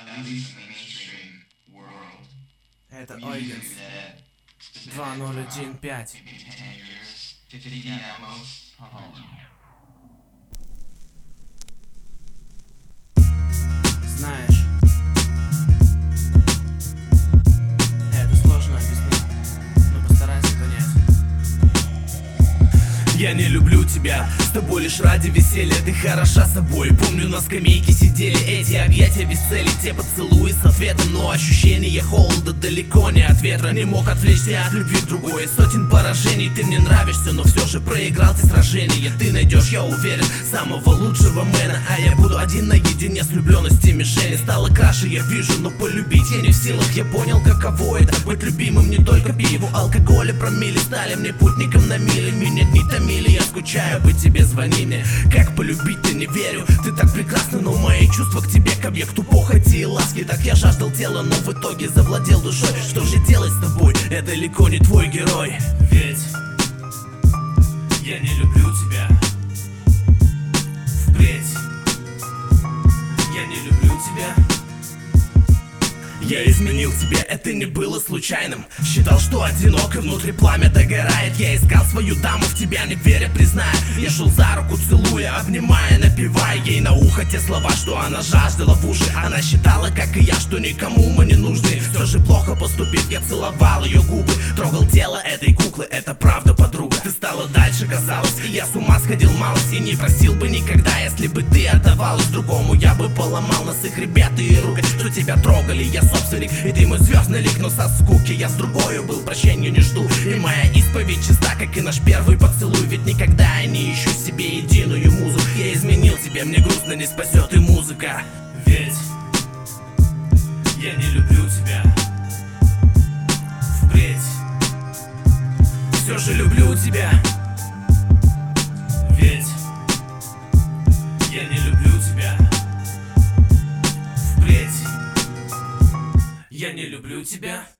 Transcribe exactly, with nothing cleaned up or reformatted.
Это Ойгенс два ноль один пять. Знаешь, это сложно объяснить, но постарайся понять. Я не люблю тебя, с тобой лишь ради веселья. Ты хороша собой, помню, на скамейке сидели эти объятия без цели, те поцелуи с ответом, но ощущение холода далеко не от ветра. Не мог отвлечься от любви к другой, сотен поражений. Ты мне нравишься, но все же проиграл ты сражение. Ты найдешь, я уверен, самого лучшего мэна, а я буду один наедине с влюбленностью мишени. Стало краше, я вижу, но полюбить я не в силах. Я понял, каково это быть любимым, не только пиву, алкоголь и промилле стали мне путником на мили. Меня не томили, я скучаю по тебе, звони мне. Как полюбить, ты не верю, ты так прекрасна, но мои чувства к тебе к объекту похоти и ласки. Так я жаждал тела, но в итоге завладел душой. Что же делать с тобой, я далеко не твой герой. Ведь я не люблю тебя. Впредь я не люблю тебя. Я изменил тебя, это не было случайным. Считал, что одинок и внутри пламя догорает. Я искал свою даму, в тебя не веря, признаю. Я шел за руку, целуя, обнимая, напевая ей на ухо те слова, что она жаждала в уши. Она считала, как и я, что никому мы не нужны. Все же плохо поступив, я целовал ее губы, трогал тело этой куклы, это правда, подруга. Ты стала дальше, казалось, и я с ума сходил малость. И не просил бы никогда, если бы ты отдавалась другому. Я бы поломал нас их ребят и ругать, что тебя трогали. Я собственник, и ты мой звездный лик, но со скуки я с другою был, прощения не жду. И моя исповедь чиста, как и наш первый поцелуй. Ведь никогда я не ищу себе единую музу. Я изменил тебе, мне грустно, не спасет и музыка. Ведь я не люблю тебя. Впредь все же люблю тебя. Ведь я не люблю тебя. Впредь я не люблю тебя.